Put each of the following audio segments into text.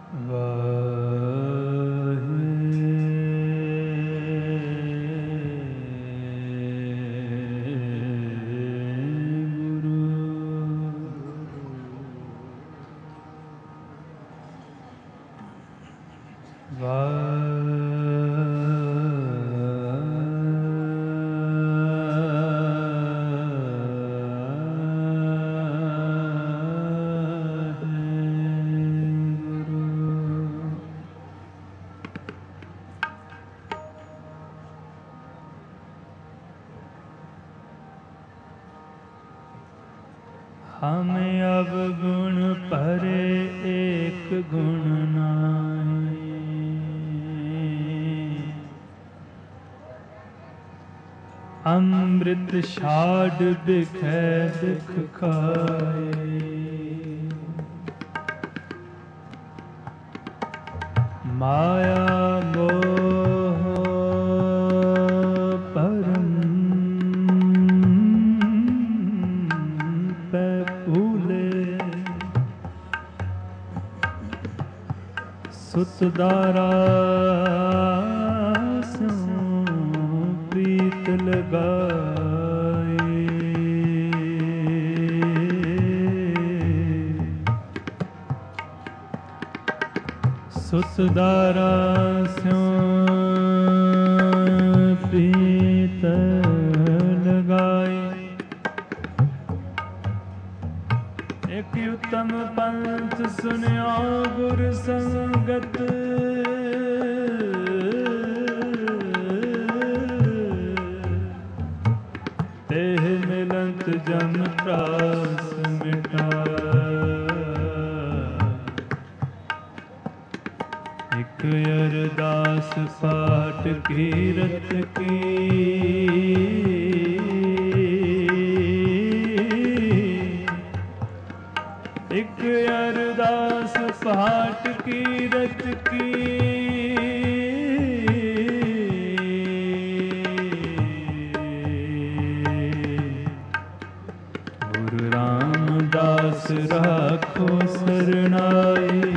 हम अब गुण परे एक गुण नाहि, अमृत छाड़ बिखै बिख खाए। माया मोह परम पे फूले, सुत दारा प्रीत लगाए। सुत दारा स्यों प्रीत लगाए। एक उत्तम पंथ सुनिया गुर संगत, तेह मिलंत जम त्रास मिटाए। एक अरदास पाठ कीरत की, एक अरदास पाठ कीरत की। गुरु रामदास राखो सरनाए,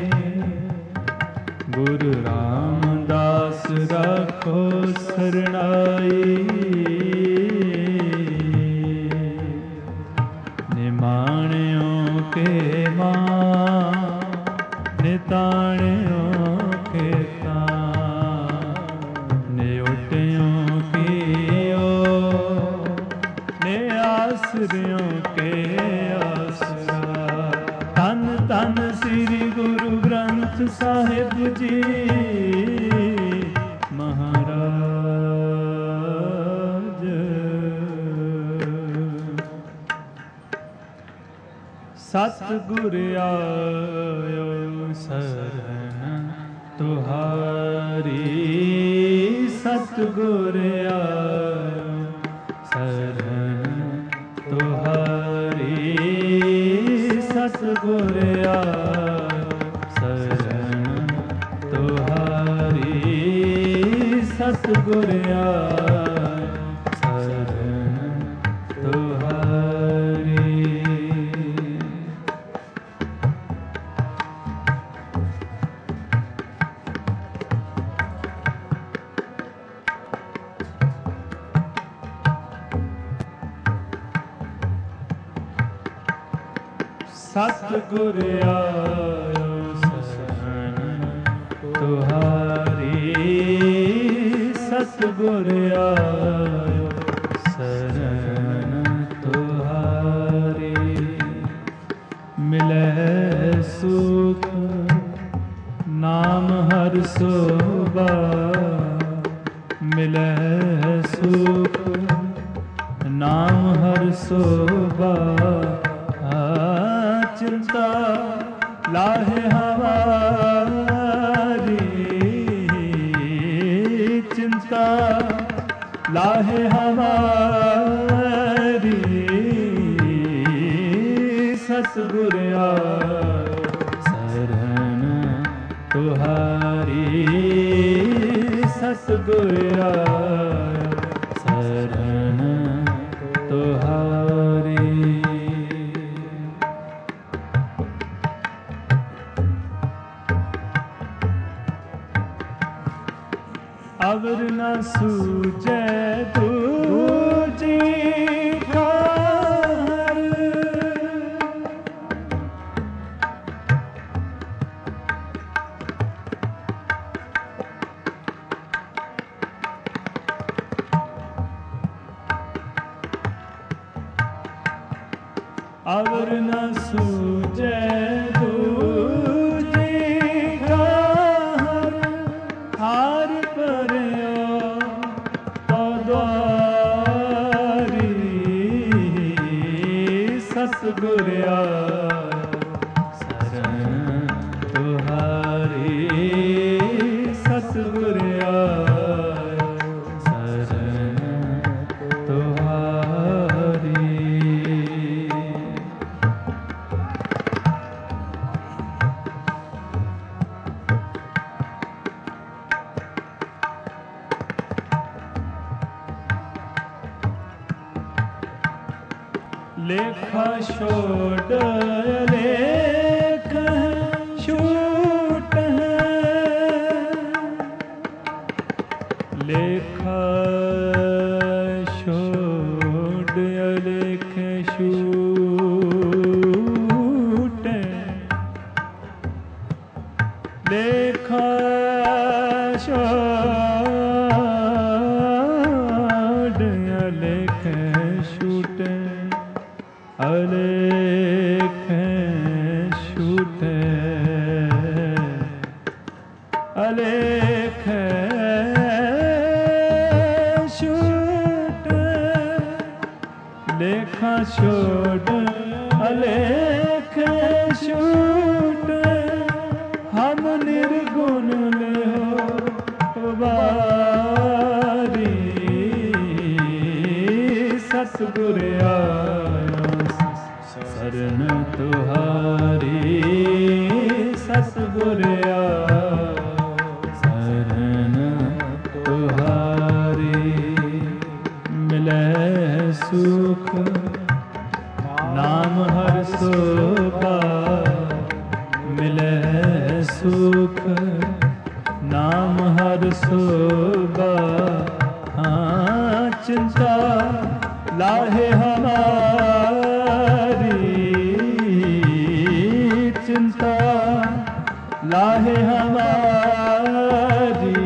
गुरु रामदास राखो सरनाए। निमाणियों के मां, निताणियों के तां, निउटियों की ओर, ने आसरियों के आसरा। धन धन श्री गुरु ग्रंथ साहिब जी महाराज। सतगुर आयो शरण तुहारी, सतगुर आयो शरण तुहारी, सतगुर आयो शरण तुहारी, सतगुर आयो शरण तुहारी। सतगुर आयो शरण तुहारी, सतगुर आयो शरण तुहारी। मिलै सुख नाम हर सोबा, मिलै सुख नाम हर सोबा। चिंता लाहे हमारी, चिंता लाहे हमारी। सतगुर आयो शरण तुहारी, सतगुर आयो शरण तुहारी। अवर न सूझे दूजी ठार। अवर न सूझे दूजी ठार। हार परयो तो द्वारी सतगुर शरण तुहारी। सतगुर शरण तुहारी। लेखा छोड़ लेख छूट है। लेखा छोड़ लेख छूट। लेखा छोड़ लेख छूट। अलेख छूटे। अलेख छूटे। लेखा छोड़ अलेख छूटे। हम निर्गुण लेहो बारी। सतगुर शरण तुहारी। सतगुर शरण तुहारी। मिले सुख नाम हर सोबा। मिले सुख नाम हर सोबा। हाँ चिंता लाहे हमारी। चिंता लाहे हमारी।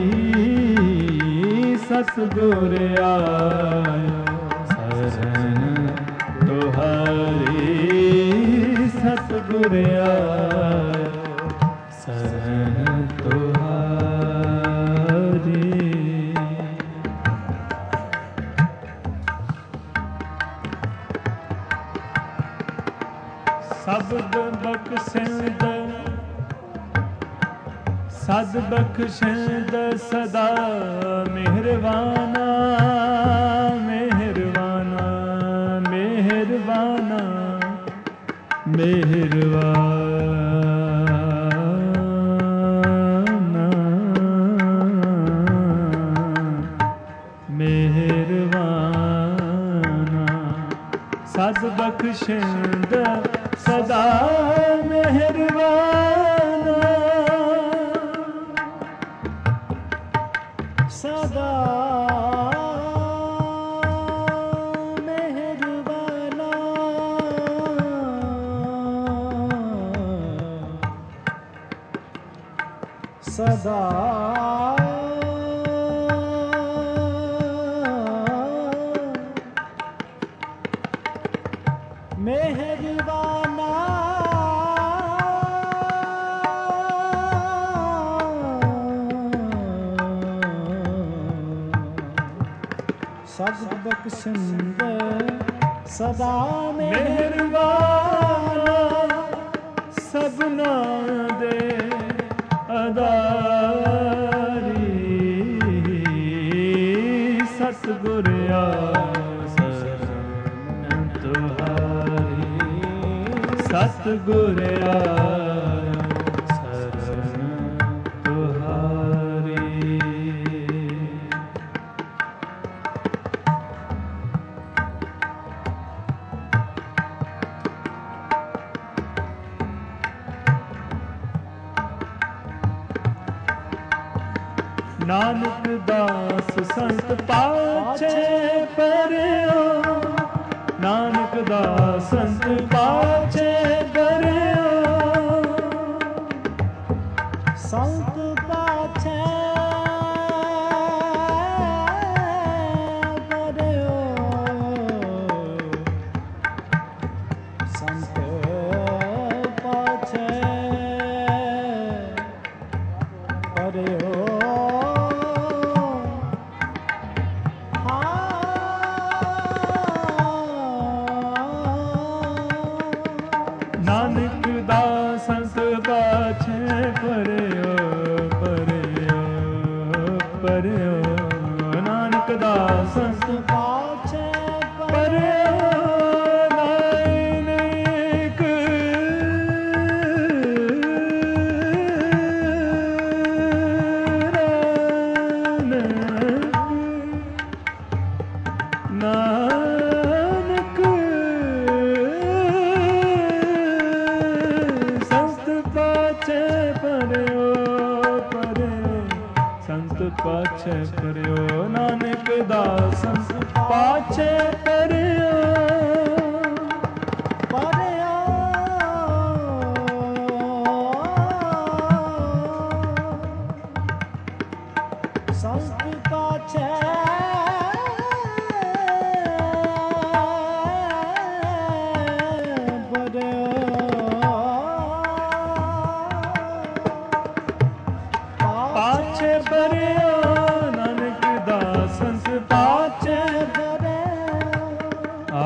सतगुर शरण तुहारी। सतगुर शरण तुहारी। शब्द बख्शिंद सद बख्शिंद सदा मेहरबाना। मेहरबाना मेहरबाना मेहरबाना। मेहरबाना सद बख्शिंद सदा मेहरबाना। सदा मेहरबाना। सदा मेहरबाना। सद बख्शिंद सदा मेहरबाना। सबना दे अदारी। सतगुर शरण तुहारी। सतगुर शरण तुहारी। ਨਾਨਕ ਦਾਸ ਸੰਤ ਪਾਛੇ ਪਰਿਓ, ਨਾਨਕ ਦਾਸ ਸੰਤ ਪਾਛੇ ਪਰਿਓ, ਸੰਤ ਪਾਛੇ ਪਰਿਓ, ਸੰਤ ਪਾਛੇ ਪਰਿਓ। ਨਾਨਕ ਦਾਸ ਸੰਤ ਪਾਛੇ ਪਰਿਓ, ਪਰਿਓ, ਪਰਿਓ, ਨਾਨਕ ਦਾਸ ਸੰਤ ਪਾਛੇ ਪਰਿਓ, ਨਾਨਕ ਨਾਨਕ ਸੰਤ ਪਾਛੇ ਪਰਿਓ, ਪਰਿਓ, ਸੰਤ ਪਾਛੇ ਪਰਿਓ, ਨਾਨਕ ਦਾਸ ਸੰਤ ਪਾਛੇ ਪਰਿਓ, ਪਰਿਓ, ਸੰਤ ਪਾਛੇ ਪਾਛੇ ਪਰਿਓ, ਨਾਨਕ ਦਾਸ ਸੰਤ ਪਾਛੇ ਆ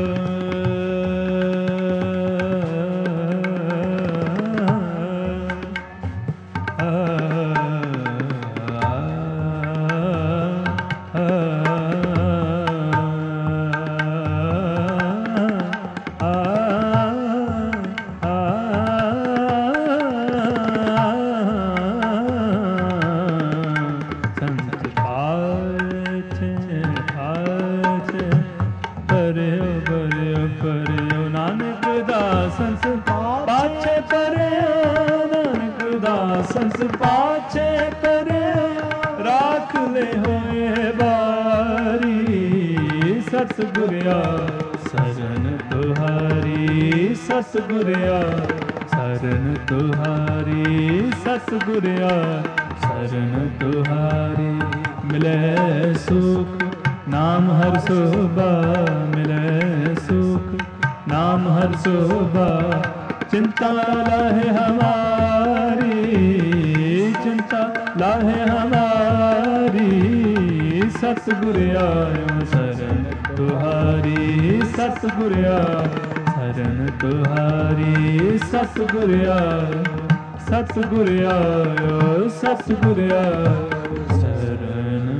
ਸੰਤ ਪਾਛੇ ਪਰਿਓ, ਨਾਨਕ ਦਾਸ ਸੰਤ ਪਾਛੇ ਪਰਿਓ, ਰਾਖ ਲੈ ਹੋਏ ਬਾਰੀ, ਸਤਿਗੁਰਿਆ ਸਰਨ ਤੁਹਾਰੀ, ਸਤਿਗੁਰਿਆ ਸਰਨ ਤੁਹਾਰੀ, ਸਤਿਗੁਰਿਆ ਸਰਨ ਤੁਹਾਰੀ, ਮਿਲੇ ਸੁਖ ਨਾਮ ਹਰਿ ਸੋਭਾ, ਮਿਲੇ ਸੁਖ नाम हर शोभा, चिंता लाहे हमारी, चिंता लाहे हमारी, सतगुर आयो शरण तुहारी, सतगुर आयो शरण तुहारी, सतगुर आयो, सतगुर आयो, सतगुर आयो शरण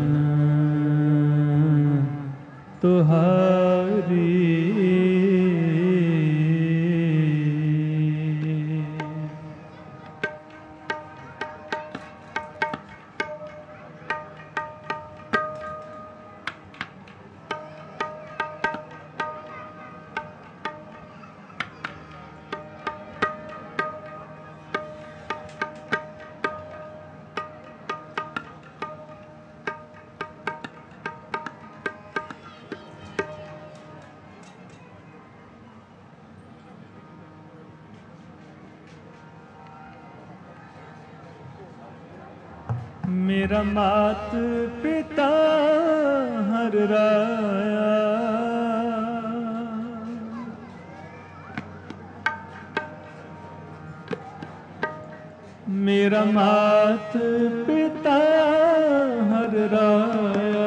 तुहारी। मेरा मात पिता हर राया, मेरा मात पिता हर राया,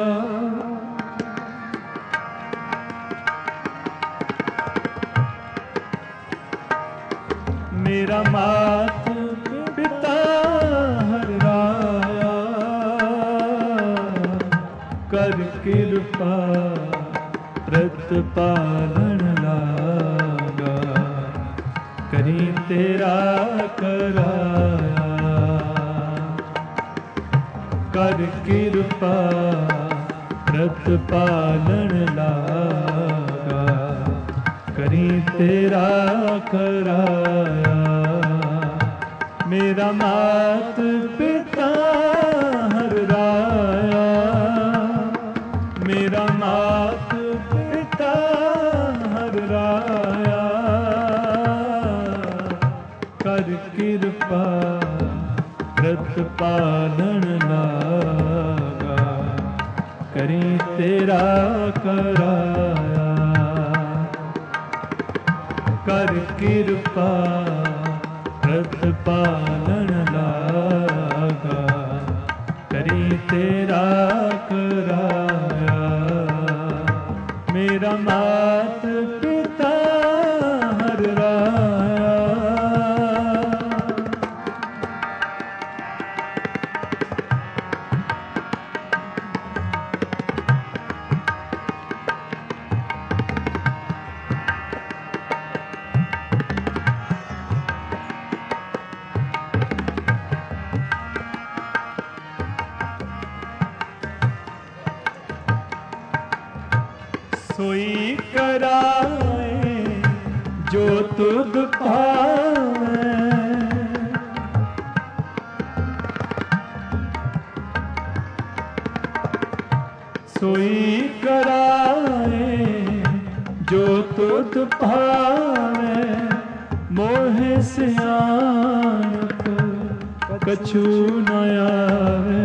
मेरा मात पिता हर राया, कर कृपा प्रतिपालन लागा, करी तेरा कराया, कर कृपा प्रतिपालन लागा, करी तेरा कराया, मेरा मात पिता हर राया, किरपा प्रतिपालन लागा, करी तेरा कराया। कर किरपा प्रतिपालन लागा, करी तेरा कराया। मेरा मात पिता हर राया, सोई कराए जो तुध पावे। सोई कराए जो तुध पावे, मोहे सियानप कछु न आवे।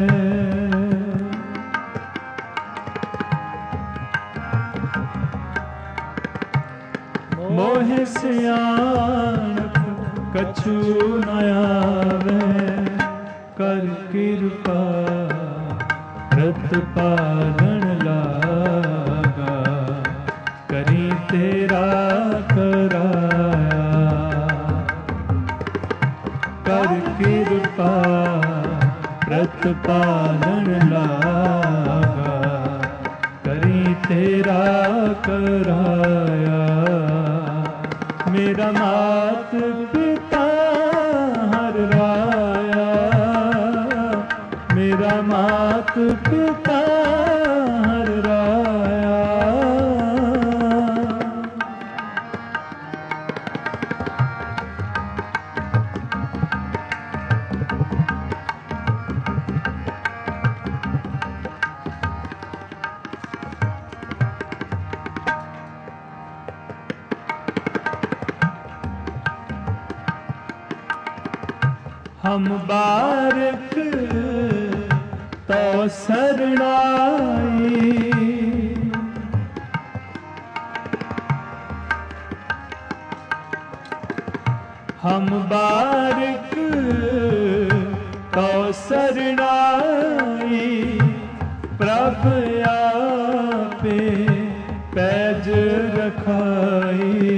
मोह सियानप कछु न आवे, कर किरपा प्रतिपालन लागा, करी तेरा कराया। कर किरपा प्रतिपालन लागा, करी तेरा कराया। मेरा मात पिता हर राया, मेरा मात पिता हर राया। हम बारक तो शरणाई, हम बारक तो शरणाई। प्रभ आपे पैज रखाई,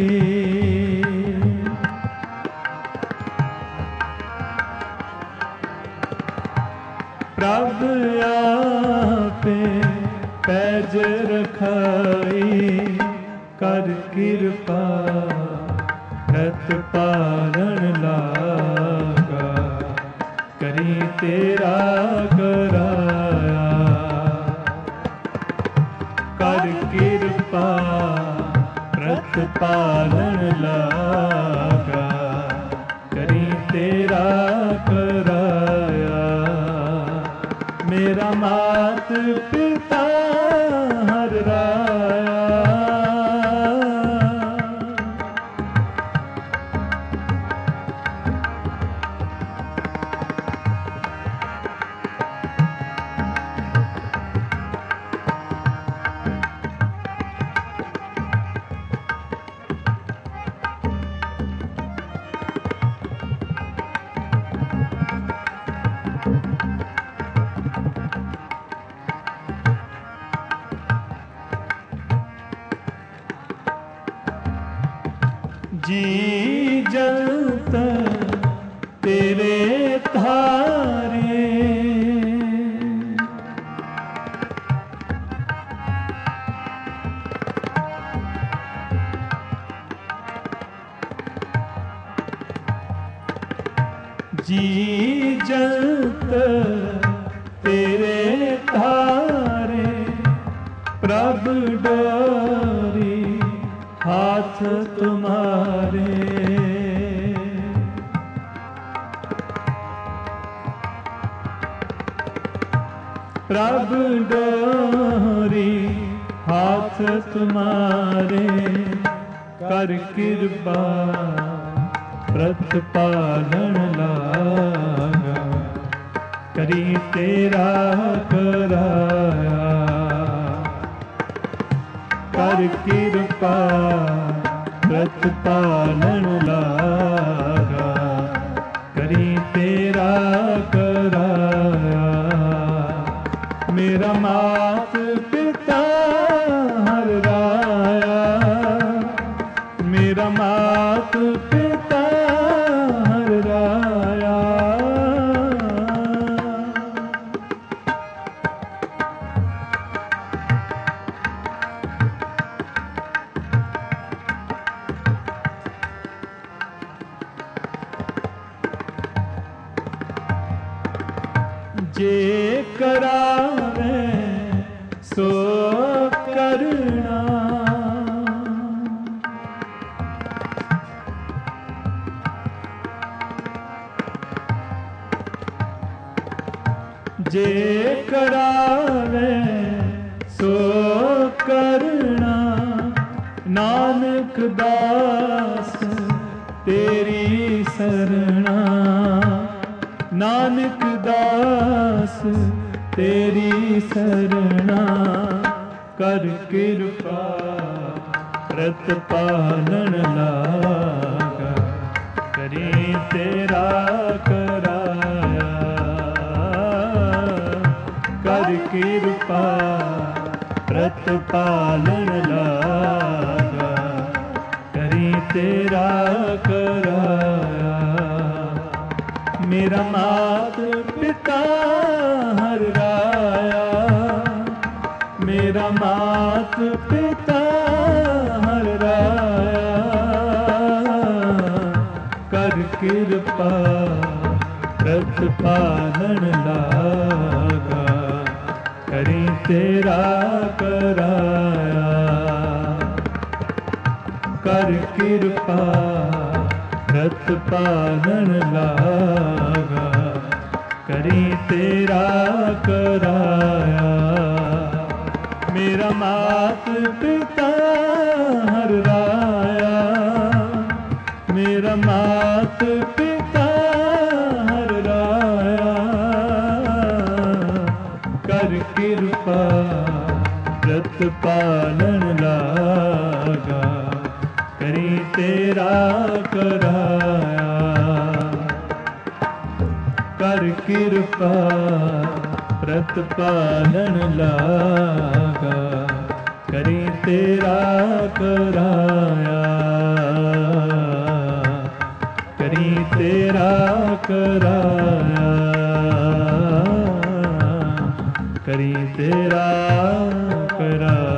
प्रभ आपे पैज रखाई। कर किरपा प्रतिपालन लागा, करी तेरा कराया। कर किरपा प्रतिपालन लागा, करी तेरा कराया। मेरा मात पिता हर राया, जी जलत तेरे थारे। जी जलत तेरे थारे, प्रभ डोरी हाथ तुम्हारे। प्रभ डोरी हाथ तुम्हारे, कर कृपा ਪ੍ਰਤਪਾਲਣ ਲਾਗਾ, ਕਰੀ ਤੇਰਾ ਕਰਾਇਆ। ਕਰ ਕਿਰਪਾ ਪ੍ਰਤਪਾਲਣ ਲਾਗਾ, ਕਰੀ ਤੇਰਾ ਕਰਾਇਆ। ਮੇਰਾ ਮਾਤ ਪਿਤਾ ਹਰ ਰਾਇਆ, ਮੇਰਾ ਮਾਤ ਪਿਤਾ ਹਰ ਰਾਇਆ। जे करावे सो करना, जे करावे सो करना। नानक दास तेरी सरना, नानक दास तेरी सरना। कर कृपा प्रतपालन लागा, करी तेरा कराया। कर कृपा प्रतपालन लागा, करी तेरा कराया। मेरा मात पिता हर राया, मेरा मात पिता हर राया। कर कृपा प्रतपालन लागा, करी तेरा कराया। कर कृपा प्रतपालन लागा, करी तेरा कराया। मेरा मात पिता हर राया, मेरा मात पिता हर राया। कर कृपा प्रतपालन लागा, करी तेरा कराया। कर कृपा प्रतपालन लागा, करी तेरा कराया। करी तेरा कराया, करी तेरा कराया।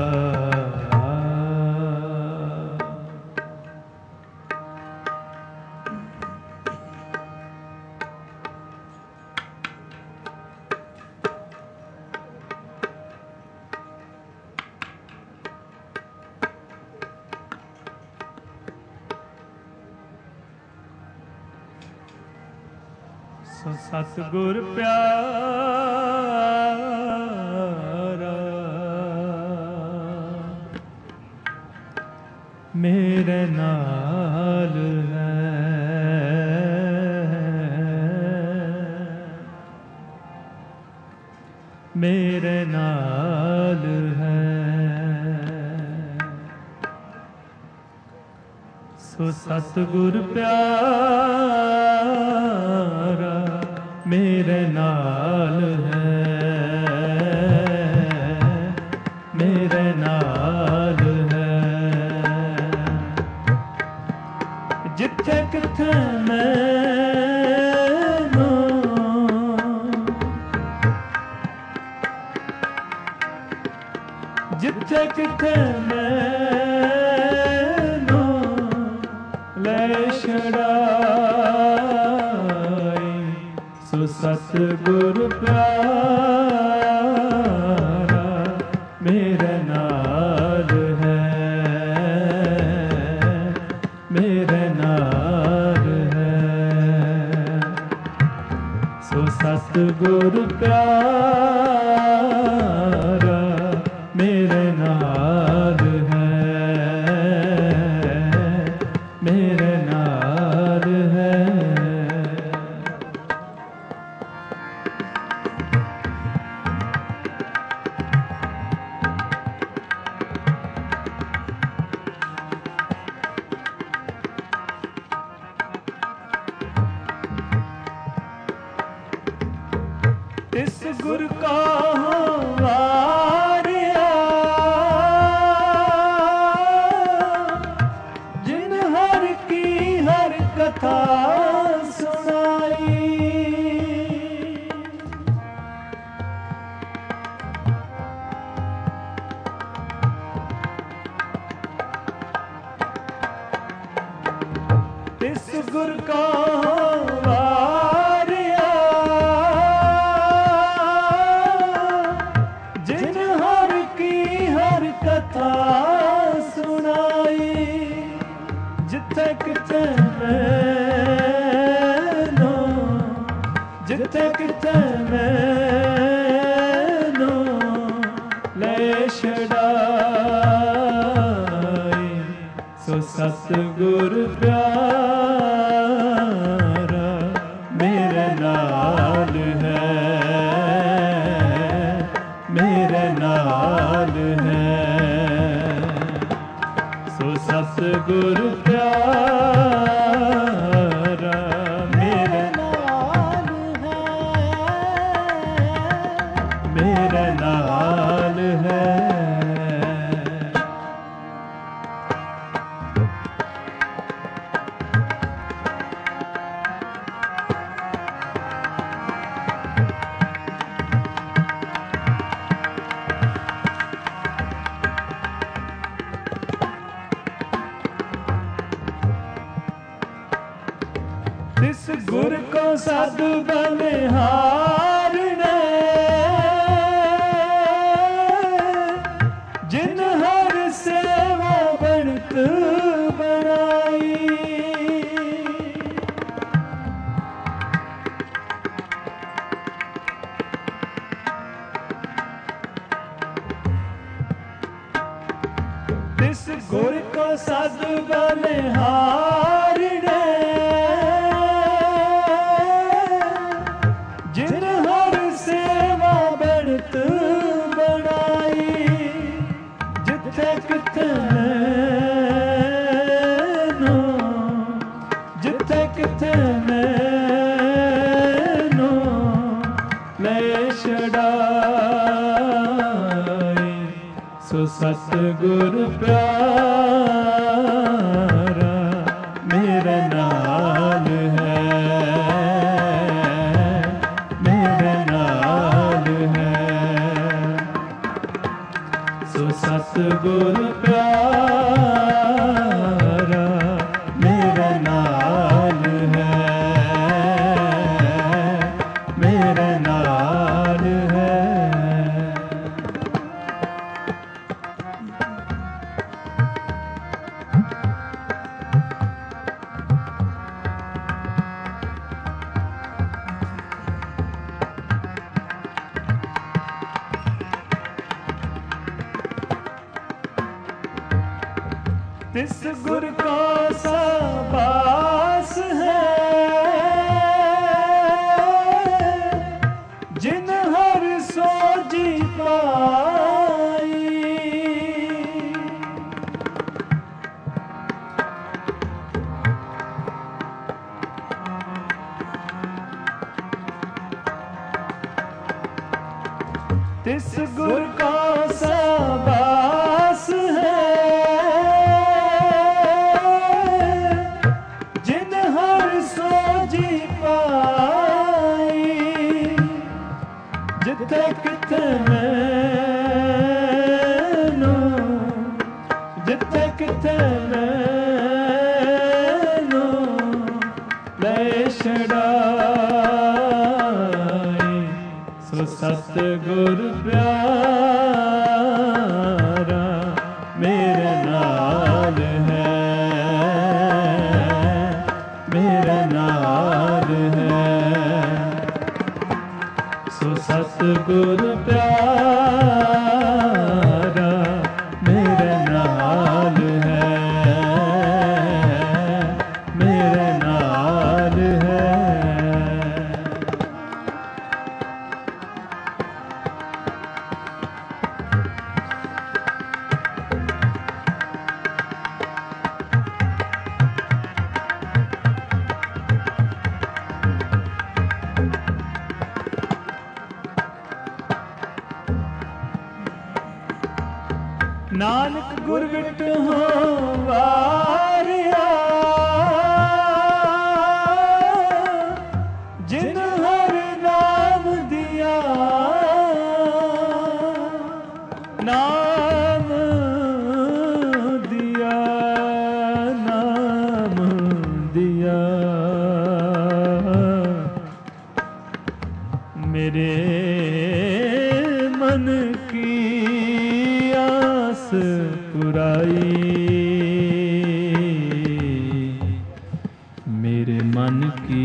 ਸੋ ਸਤਿਗੁਰ ਪਿਆਰਾ ਮੇਰੇ ਨਾਲ ਹੈ, ਮੇਰੇ ਨਾਲ ਹੈ। ਸੋ ਸਤਿਗੁਰ ਪਿਆਰਾ ਮੇਰੇ ਨਾਲ ਹੈ, ਮੇਰੇ ਨਾਲ ਹੈ। ਜਿੱਥੇ ਕਿੱਥੇ ਮੈਨੂੰ ਜਿੱਥੇ ਕਿੱਥੇ ਮੈਨੂੰ ਲੈ ਛੜਾਈ। ਸੋ ਸਤਿਗੁਰ ਪਿਆਰਾ ਮੇਰੇ ਨਾਲ ਹੈ, ਮੇਰੇ ਨਾਲ ਹੈ। ਸੋ ਸਤਿਗੁਰ ਪਿਆਰਾ ਮੇਰੇ ਨਾਲ ਹੈ, ਮੇਰੇ ਨਾਲ ਹੈ। तिस गुर का वारिया जिन हर की हर कथा सुनाई। तिस गुर का जिथे किथे मैनू ले छड़ाई। सो सतगुर प्यारा मेरे नाल है, मेरे नाल है। सो सतगुर प्यारा मेरे नाल है, मेरे नाल है। तिस गुर को साधु बलिहार ने जिन हर सेवा बनत बनाई। तिस गुर को साधु बलिहार ने जिन हर सेवा बनत बनाई। जिथे किथे मैनू, जिथे किथे मैनू ले छड़ाई। सो सतगुर प्यारा मेरे नाल है, मेरे नाल है। सो सतगुर प्यारा मेरे नाल है, मेरे नाल है। तिस गुर का साबास है जिन हर सोजी पाई। तिस गुर का साबास है जिथे किथे मैनू, जिथे किथे मैनू ले छड़ाई। सो सतगुर प्यारा मेरे नाल है, मेरे नाल है। सो सतगुर प्यारा मेरे नाल है, मेरे नाल है। ਨਾਨਕ ਗੁਰ ਵਿਟਹੁ ਵਾਰਿਆ ਜਿਨ ਹਰ ਨਾਮ ਦਿਆ ਨਾਮ ਦਿਆ ਨਾਮ ਦਿਆ ਮੇਰੇ ਮਨ ਕੀ ਆਸ ਪੁਰਾਈ ਮੇਰੇ ਮਨ ਕੀ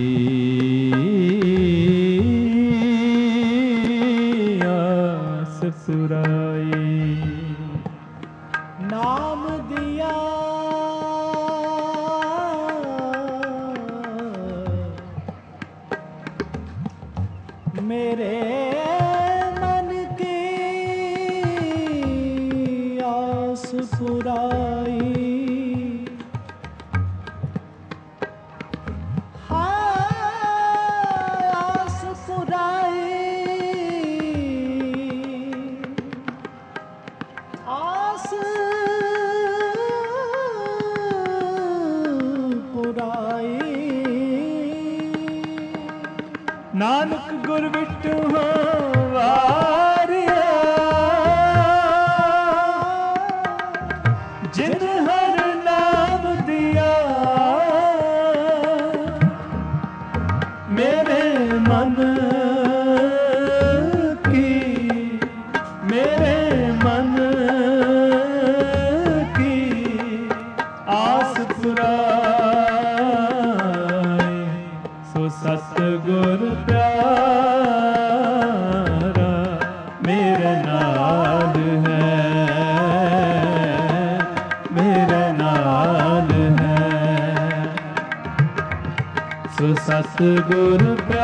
ਆਸ ਪੁਰਾਈ ਨਾਮ ਦਿਆ ਮੇਰੇ ਮਨ ਕੀ ਆਸ ਪੁਰਾਈ ਆਸ ਪੁਰਾਈ ਆਸ ਪੁਰਾਈ ਨਾਨਕ ਗੁਰ ਵਿਟਹੁ ਵਾਰਿਆ ਜਿਨ ਹਰ ਨਾਮ ਦਿਆ ਮੇਰੇ ਮਨ ਕੀ ਮੇਰੇ ਮਨ ਕੀ ਆਸ ਪੁਰਾਈ ਸੋ ਸਤਿਗੁਰ ਪਿਆਰਾ ਮੇਰੇ ਨਾਲ ਹੈ ਮੇਰੇ ਨਾਲ ਹੈ ਸੋ ਸਤਿਗੁਰ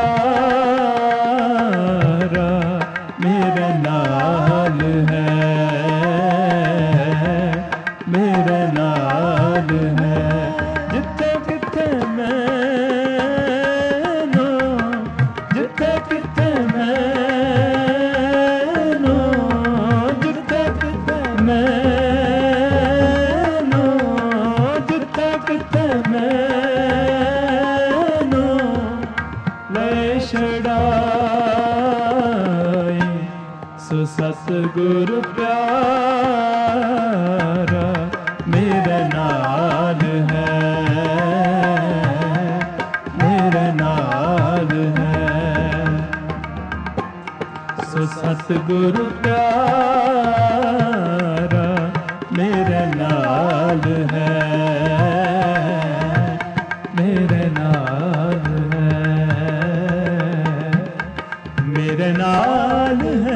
ਪਿਆਰਾ ਮੇਰੇ ਨਾਲ ਹੈ ਮੇਰੇ ਨਾਲ ਹੈ ਜਿੱਥੇ ਕਿੱਥੇ ਮੈਨੂੰ ਜਿੱਥੇ ਕਿੱਥੇ ਮੈਨੂੰ ਜਿੱਥੇ ਕਿੱਥੇ ਮੈਨੂੰ ਜਿੱਥੇ ਕਿੱਥੇ ਮੈਨੂੰ ਲੈ ਛੜਾਈ ਸੋ ਸਤਿਗੁਰ ਪਿਆਰਾ ਮੇਰੇ ਨਾਲ ਹੈ ਮੇਰੇ ਨਾਲ ਹੈ ਸੋ ਸਤਿਗੁਰ ਪਿਆਰਾ ਮੇਰੇ ਨਾਲ ਹੈ ਮੇਰੇ ਨਾਲ ਹੈ ਮੇਰੇ ਨਾਲ ਹੈ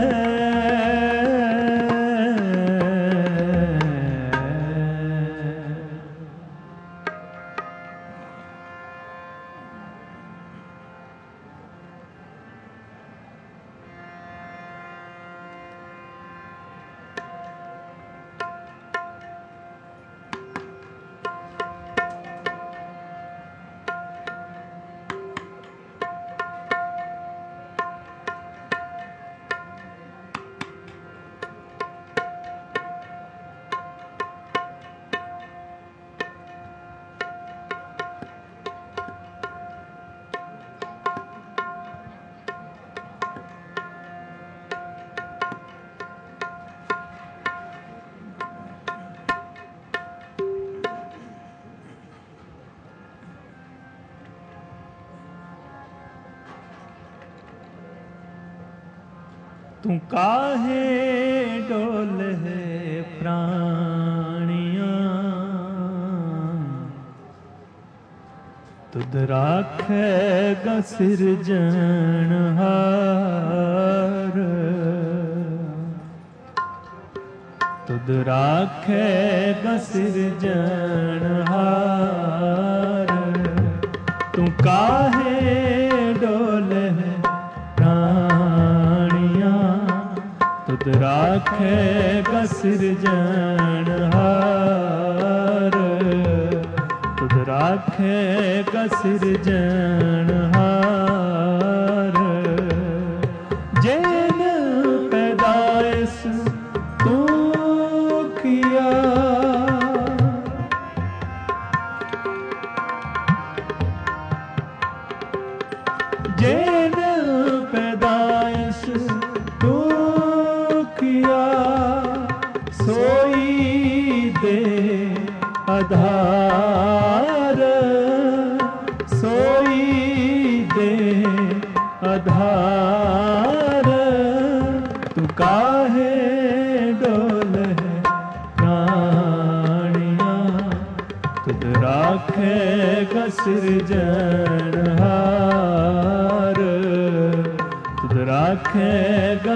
तू काहे डोले प्राणिया तुध राखेगा सिरजनहार तुध राखेगा सिरजनहार तू काहे डोले तुध राखेगा सिरजनहार तुध राखेगा सिरजनहार जैन पैदाइश तू आधार सोई दे आधार तू काहे डोले प्राणिया तुद राखेगा सिरजनहार तुद राखेगा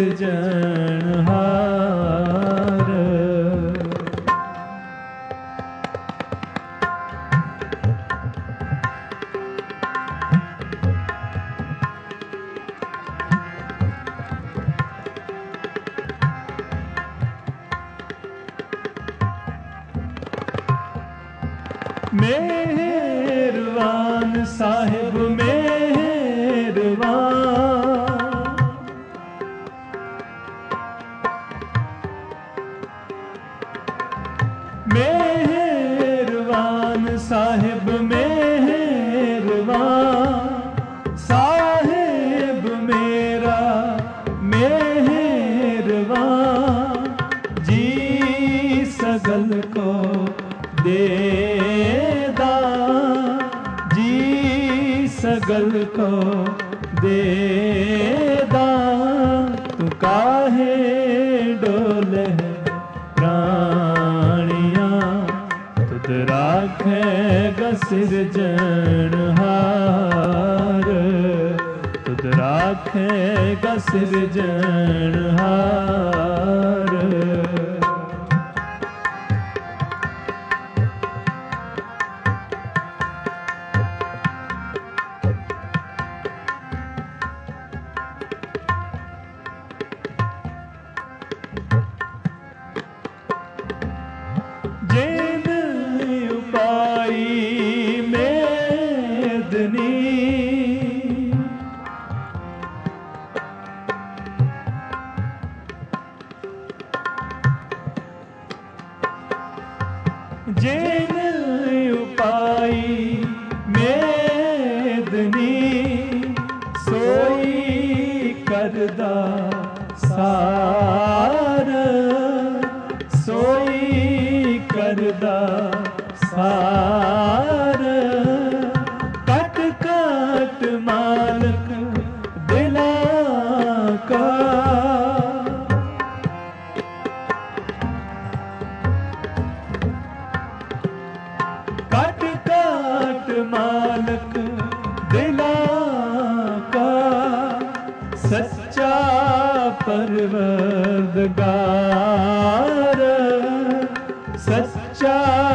सिरजनहार। मेहरबान साहिब मेहरबान मेहरबान साहिब मेहरबान साहिब मेरा मेहरबान जी सगल को दे सगल को देदा तू काहे डोले प्राणिया तुद राखेगा सिरजनहार तुद राखेगा सिरजनहार। जेद उपाई मेदनी जेद उपाई मेदनी सोई करदा सार सोई करदा सार कट कट मालक दिला का कट कट मालक दिला का सच्चा परवरदिगार सच्चा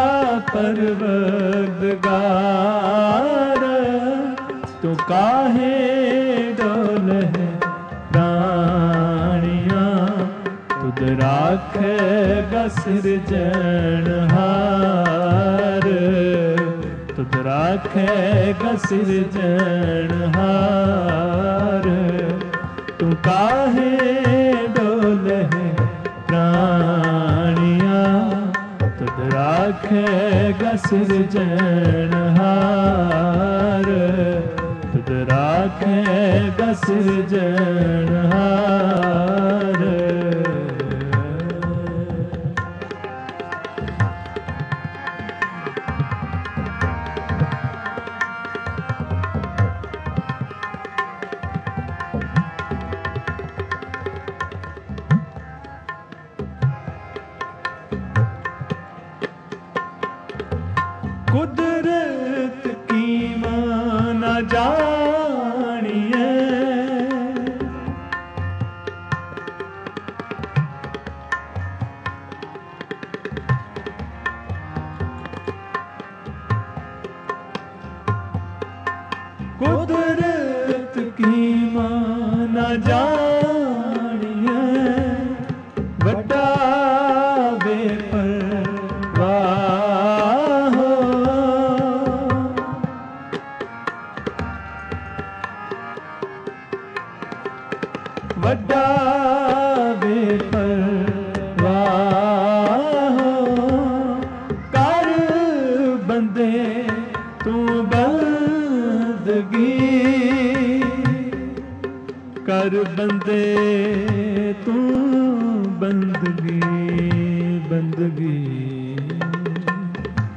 परवरदिगार तू काहे डोले प्राणिया तुद राखेगा सिरजनहार तुद राखेगा सिरजनहार तू काहे डोले प्राणिया तुद राखेगा सिरजनहार तुद राखेगा सिरजनहार। कुदरत की माना जानिए कुदरत की माना जानिए बड़ा बेपरवाह वड्डा बेपरवाह कर बंदे तू बंदगी कर बंदे तू बंदगी बंदगी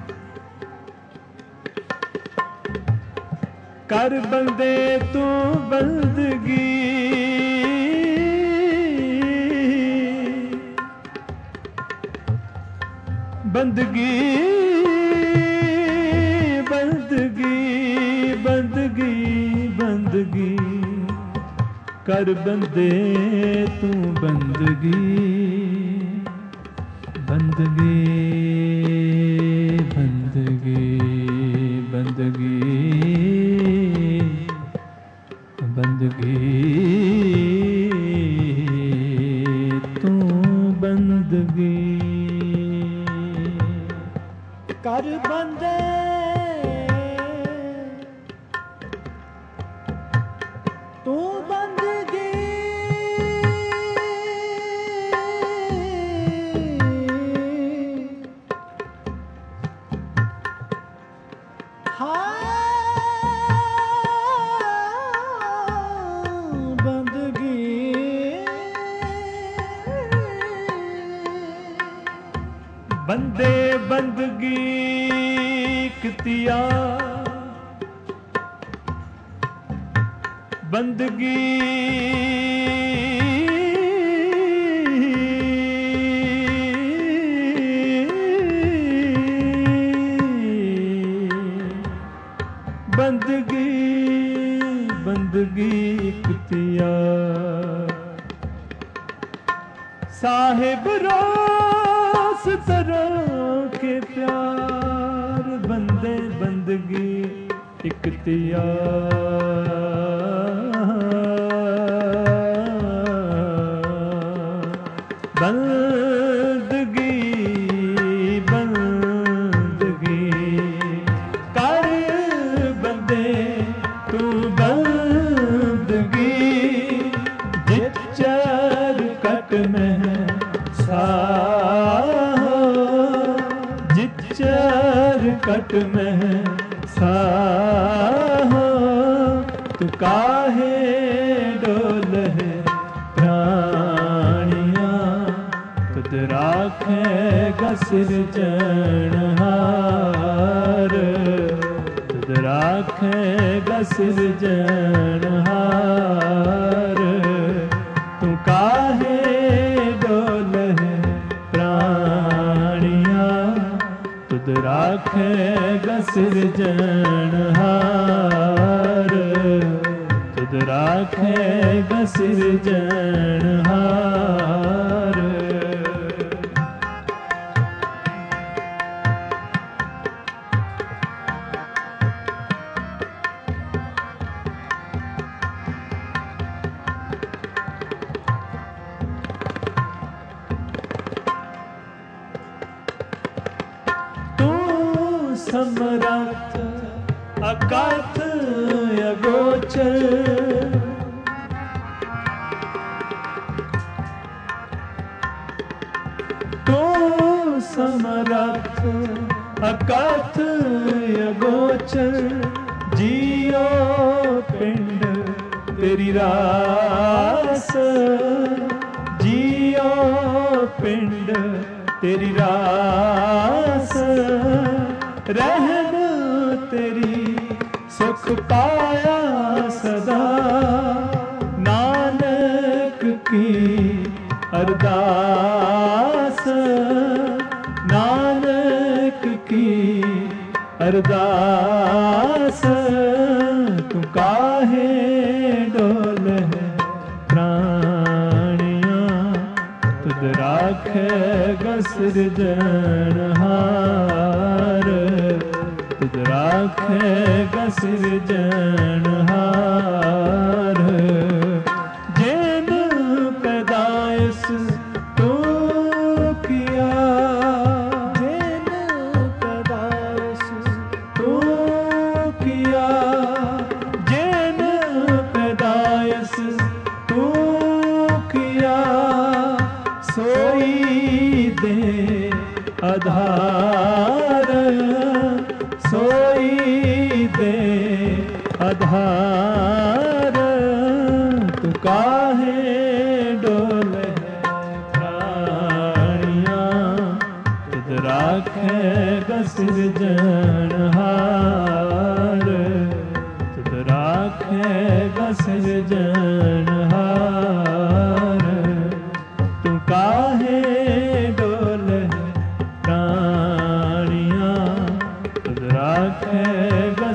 ਕਰ ਬੰਦੇ ਤੂੰ ਬੰਦਗੀ, ਬੰਦਗੀ ਬੰਦਗੀ ਬੰਦਗੀ ਬੰਦਗੀ ਕਰ ਬੰਦੇ ਤੂੰ ਬੰਦਗੀ, ਬੰਦਗੀ ਬੰਦਗੀ ਬੰਦਗੀ ਬੰਦਗੀ ਤੂੰ ਬੰਦਗੀ ਕਰ ਬੰਦੇ ਤੂੰ ਬੰਦਗੀ, ਹਾਂ ਬੰਦਗੀ ਬੰਦੇ ਬੰਦਗੀ ਕਿਤਿਆ, ਬੰਦਗੀ ਬੰਦਗੀ ਬੰਦਗੀ ਕਿਤਿਆ, ਸਾਹਿਬ रोस तरह के प्यार, बंदे बंदगी इख्तियार, बंदगी बंदगी कर बंदे तू बंदगी, जिचर कट में जिचर कट में साहो, तू काहे डोले प्राणिया, तुद राखेगा सिरजनहार, तुद राखेगा सिरजनहार, तू काहे डोले प्राणिया, तुद राखेगा सिरजनहार, तुद राखेगा सिरजनहार। समरथ अकथ अगोचर, तो समरथ अकथ अगोचर, जियो पिंड तेरी रास, जियो पिंड तेरी रास, रहन तेरी सुख पाया सदा, नानक की अरदास, नानक की अरदास, तू काहे डोले प्राणिया, तुद राखेगा सिरजनहार, तुद राखेगा सिरजनहार, जिन पैदाइश तू किया, जिन पैदाइश तू किया, जिन पैदाइश तू किया, सोई दे आधार, सोई दे आधार, तू काहे डोले प्राणिया, तुद राखेगा सिरजनहार, तुद सिरजनहार तू काहे डोले प्राणियां तुझ राखेगा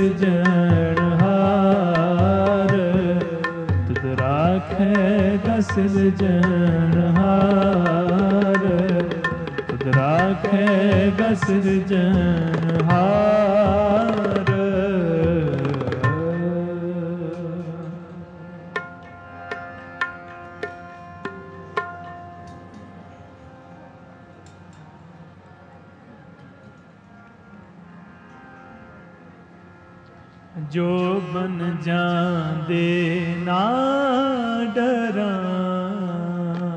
सिरजनहार तुझ राखेगा सिरजनहार तुझ राखेगा सिरजनहार। जो बन जांदे ना डरां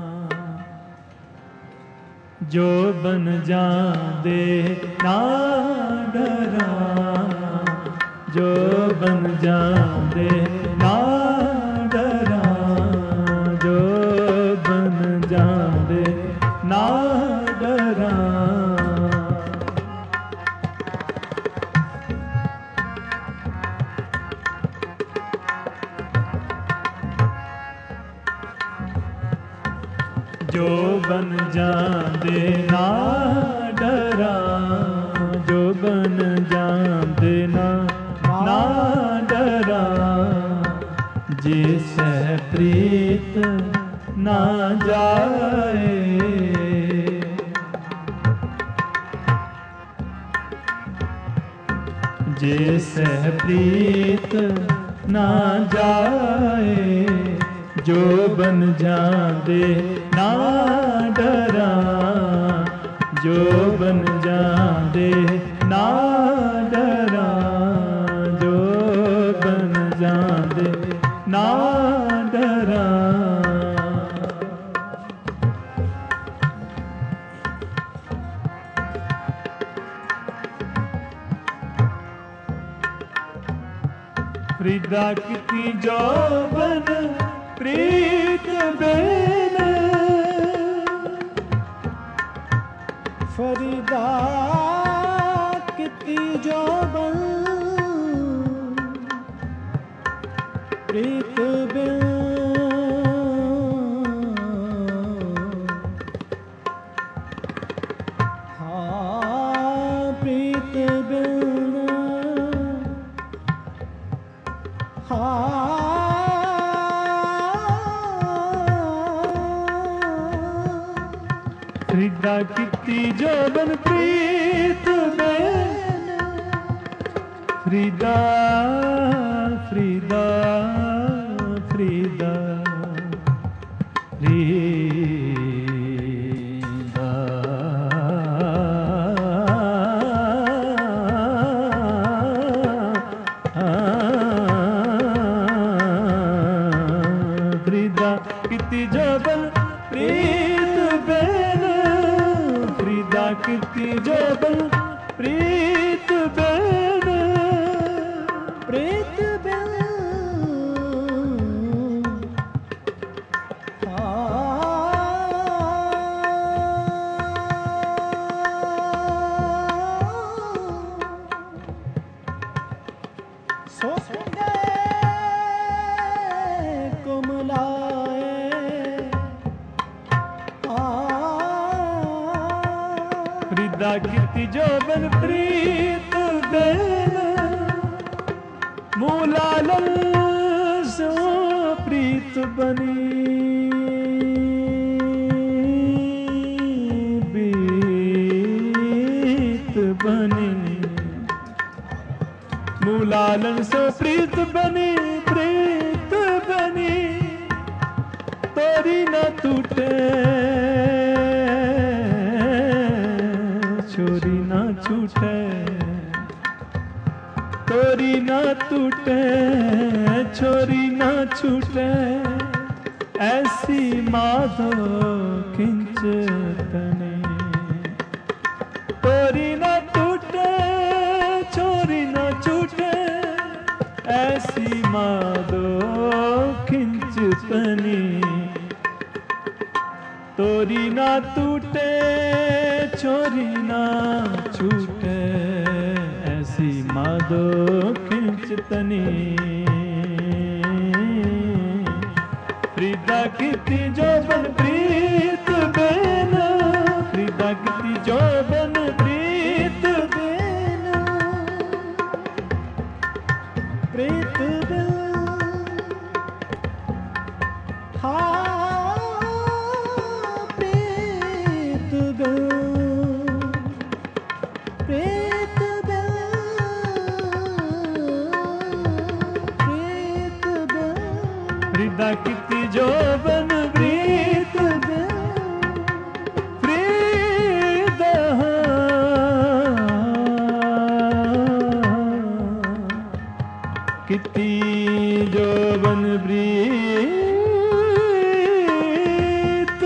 जो बन जांदे ना डरां जो बन जांदे ना डरां जो बन जांदे ना डरां जो बन जांदे ना डरां जो बन जांदे ना डरां जिसे प्रीत ना जाए जिसे प्रीत ना जाए जो बन जांदे ना डरां जो बन जांदे ना डरां जो बन जांदे ना डरां फरीदा किती जो बन प्रीत बेन फरीदा किती जो बन प्रीत बेन हाँ प्रीत बेन हाँ फरीदा किती जो बन प्रीत बेन फरीदा फरीदा फरीदा फरीदा फरीदा किती जो बन प्रीत बेन फरीदा किती जो बन प्रीत बेन प्रीत बेन सोने कुमलाए फरीदा किती जो बन प्रीत बेन मूला लल सो प्रीत बनी बीत बनी मूलालन सो प्रीत बनी तोरी न टूटे छोरी न छूटे तोरी न टूटे छोरी न छूटे ऐसी माधो खिंचतने तोरी न टूटे छोरी न छूटे ऐसी माधो खिंचतनी तोरी ना टूटे छोरी ना छूटे ऐसी माधो खिंचतनी ਕੀਤੀ ਜੋਬਨ ਪ੍ਰੀਤ ਬੇਨ, ਫਰੀਦਾ ਕੀਤੀ ਜੋਬਨ ਪ੍ਰੀਤ ਬੇਨ, ਪ੍ਰੀਤ ਬੇਨ, ਹਾਂ ਪ੍ਰੀਤ ਬੇਨ, ਪ੍ਰੀਤ ਫਰੀਦਾ ਕੀਤੀ ਜੋਬਨ ਪ੍ਰੀਤ ਫਰੀਦਾ ਕੀਤੀ ਜੋਬਨ ਪ੍ਰੀਤ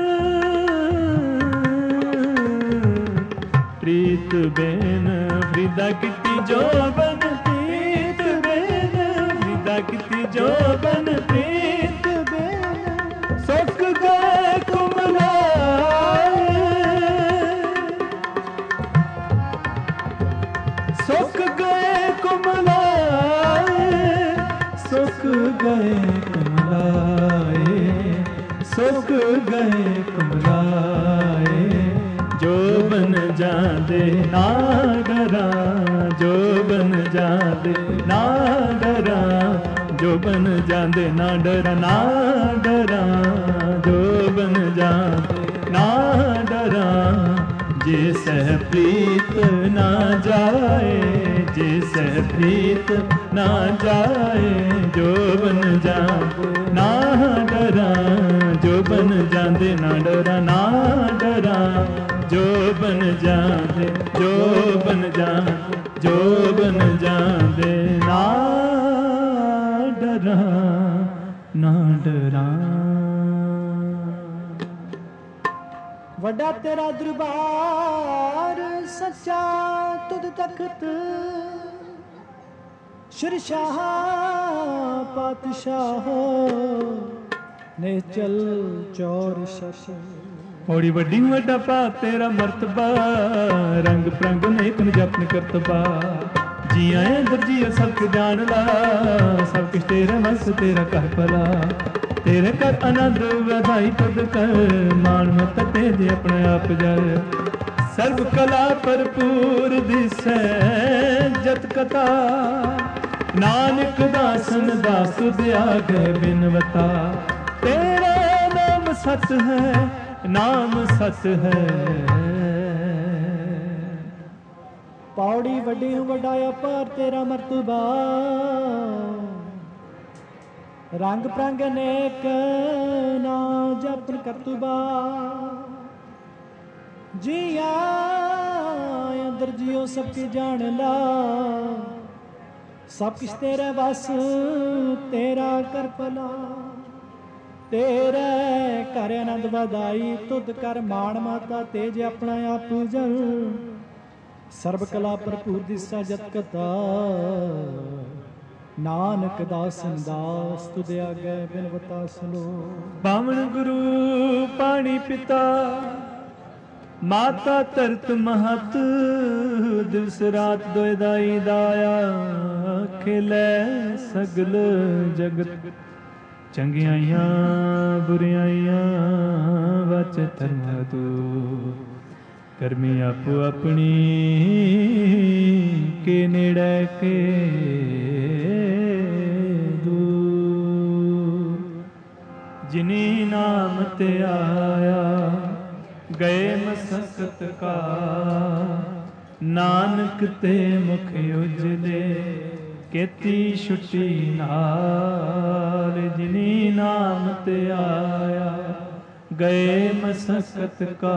ਪ੍ਰੀਤ ਬੇਨ, ਫਰੀਦਾ ਕੀਤੀ ਜੋਬਨ ਪ੍ਰੀਤ ਬੇਨ, ਫਰੀਦਾ ਕੀਤੀ ਜੋਬਨ ਪ੍ਰੀਤ ਬੇਨ, ਸੁੱਕ ਗਏ ਕੁਮਲਾਏ, ਸੁੱਕ ਗਏ ਕੁਮਲਾਏ, ਸੁੱਕ ਗਏ ਕੁਮਲਾਏ, ਸੁੱਕ ਗਏ ਕੁਮਲਾਏ, ਜੋਬਨ ਜਾਂਦੇ ਨਾ ਡਰਾਂ, ਜੋਬਨ ਜਾਂਦੇ ਨਾ ਡਰਾਂ, ਜੋਬਨ ਜਾਂਦੇ ਨਾ ਡਰਾਂ, ਨਾ ਡਰਾਂ, ਜੋਬਨ ਜਾਂਦੇ ਨਾ ਡਰਾਂ, ਜੇ ਸਹਿ ਪ੍ਰੀਤ ਨਾ ਜਾਏ, ਜੇ ਸਹਿ ਪ੍ਰੀਤ ਨਾ ਜਾਏ, ਜੋਬਨ ਜਾਂਦੇ ਨਾ ਡਰਾਂ, ਜੋਬਨ ਜਾਂਦੇ ਨਾ ਡਰਾਂ, ਨਾ ਡਰਾਂ, ਜੋਬਨ ਜਾਂਦੇ, ਜੋਬਨ ਜਾਂਦੇ, ਜੋਬਨ ਜਾਂਦੇ ਨਾ ਡਰਾਂ, ਨਾ ਡਰਾਂ। ਵੱਡਾ ਤੇਰਾ ਦਰਬਾਰ ਸੱਚਾ ਤੁਧ ਤਖਤ, ਸ਼ਿਰਸ਼ਾਹ ਪਾਤਸ਼ਾਹ ਨਿਹਚਲ ਚੌਰ ਸ਼ਸ਼। ਪੌੜੀ ਵੱਡੀ ਵੱਡਾ ਭਾ ਤੇਰਾ ਮਰਤਬਾ, ਰੰਗ ਪ੍ਰੰਗ ਨੇਕ ਜਪਨ ਕਰਤਬਾ, ਜੀ ਆਏ ਦਰਜੀ ਸਭ ਕੁ ਜਾਣ ਲਾ, ਸਭ ਕੁਛ ਤੇਰਾ ਵਸ ਤੇਰਾ ਘਰ ਭਲਾ, ਤੇਰੇ ਘਰ ਆਨੰਦ ਵਧਾਈ ਤੁਧ ਕਰ, ਮਾਣ ਮਤ ਤੇਜੇ ਆਪਣੇ ਆਪ ਜਰ, ਸਰਬ ਕਲਾ ਭਰਪੂਰ ਦਿਸੈ ਜਤ ਕਥਾ, ਨਾਨਕ ਦਾਸਨ ਦਾਸ ਤੁਧ ਆਗੇ ਬਿਨਵਤਾ, ਤੇਰਾ ਨਾਮ ਸਤ ਹੈ, ਨਾਮ ਸਤ ਹੈ। ਪੌੜੀ ਵੱਡੀ ਵੱਡਾ ਅਪਾਰ ਤੇਰਾ ਮਰਤਬਾ, ਰੰਗ ਪ੍ਰੰਗ ਨੇਕ ਨਾ ਜਪਨ ਕਰਤੂਬਾ, ਜੀਆ ਅੰਦਰ ਜਿਉ ਸਭ ਕੀ ਜਾਣ ਲਾ, ਸਭ ਕੁਛ ਤੇਰੇ ਵਸ ਤੇਰਾ ਕਰ ਭਲਾ, ਤੇਰੇ ਘਰ ਆਨੰਦ ਵਧਾਈ ਤੁਧ ਕਰ, ਮਾਣ ਮਾਤਾ ਤੇਜ ਆਪਣਾ ਆਪ ਜਲ, ਸਰਬ ਕਲਾ ਭਰਪੂਰ ਦਿਸਾ ਜਤ ਕਥਾ, ਨਾਨਕ ਦਾਸਨ ਦਾਸ ਤੁਧ ਆਗੇ ਬਿਨਵਤਾ ਸੁਨੋ। ਬਾਵਨ ਗੁਰੂ ਪਾਣੀ ਪਿਤਾ, ਮਾਤਾ ਧਰਤ ਮਹਤ, ਦਿਵਸ ਰਾਤ ਦੋਇ ਦਾਈ ਦਾਇਆ, ਖਿਲੇ ਸਗਲ ਜਗਤ, ਚੰਗਿਆਈਆਂ ਬੁਰਿਆਈਆਂ ਵਚ ਧਰਮ ਤੂ, ਕਰਮੀ ਆਪੋ ਆਪਣੀ ਕੇ ਨੇੜੇ ਕੇ ਦੂਰ, ਜਿਨੀ ਨਾਮ ਤੇ ਆਇਆ ਗਏ ਮਸਕਤ ਕਾ, ਨਾਨਕ ਤੇ ਮੁਖ ਉਜਲੇ ਕੀਤੀ ਛੁੱਟੀ ਨਾਲ, ਜਿਨੀ ਨਾਮ ਤੇ ਆਇਆ ਗਏ ਮਸਕਤ ਕਾ,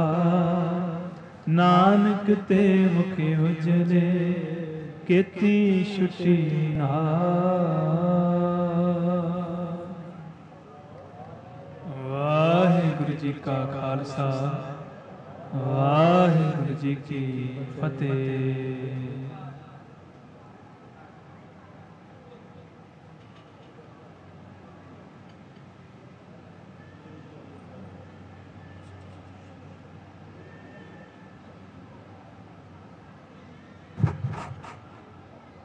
ਨਾਨਕ ਤੇ ਮੁਖ ਉਜਲੇ ਕੀਤੀ ਛੁੱਟੀ ਨਾਲ। ਵਾਹਿਗੁਰੂ ਜੀ ਕਾ ਖਾਲਸਾ, ਵਾਹਿਗੁਰੂ ਜੀ ਕੀ ਫਤਿਹ।